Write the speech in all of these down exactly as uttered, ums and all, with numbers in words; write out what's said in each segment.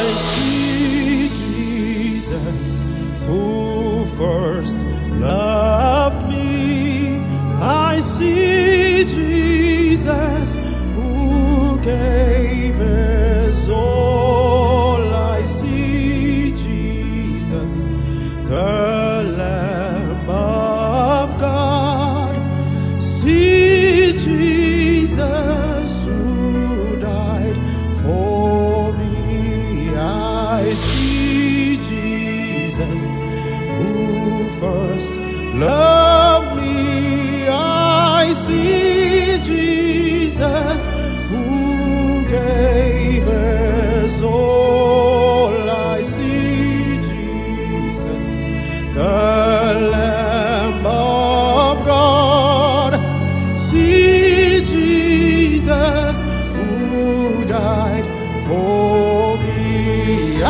see Jesus who first loved me. I see Jesus who gave his all. I see Jesus, the Lamb of God. See Jesus who died for me. I see Jesus who first loved me. I see Jesus who gave his all. I see Jesus, the Lamb of God. See Jesus who died for me.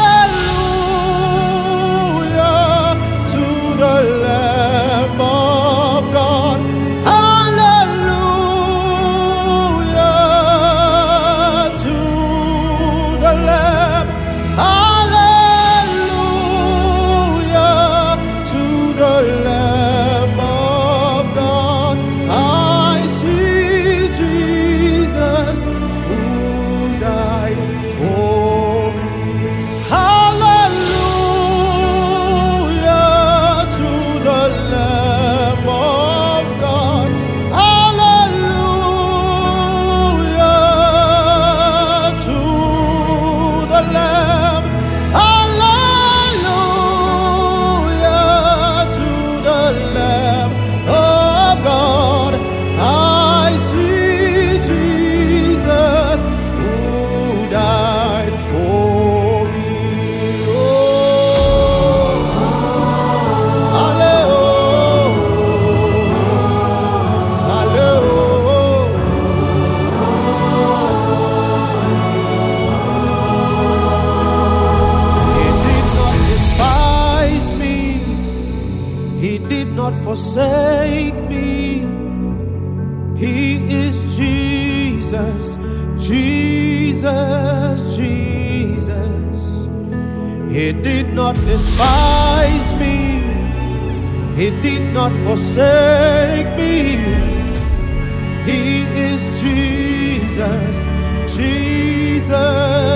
Hallelujah to the Lamb of God. Hallelujah to the Lamb. Hallelujah to the Lamb of God. I see Jesus who died for me. Hallelujah to the Lamb of God. Hallelujah to the Lamb. Hallelujah to the Lamb of God. I see Jesus who died for me. Oh, hallelujah, hallelujah. He did not despise me. He did not forsake me. He is Jesus, Jesus, Jesus. He did not despise me. He did not forsake me. He is Jesus, Jesus,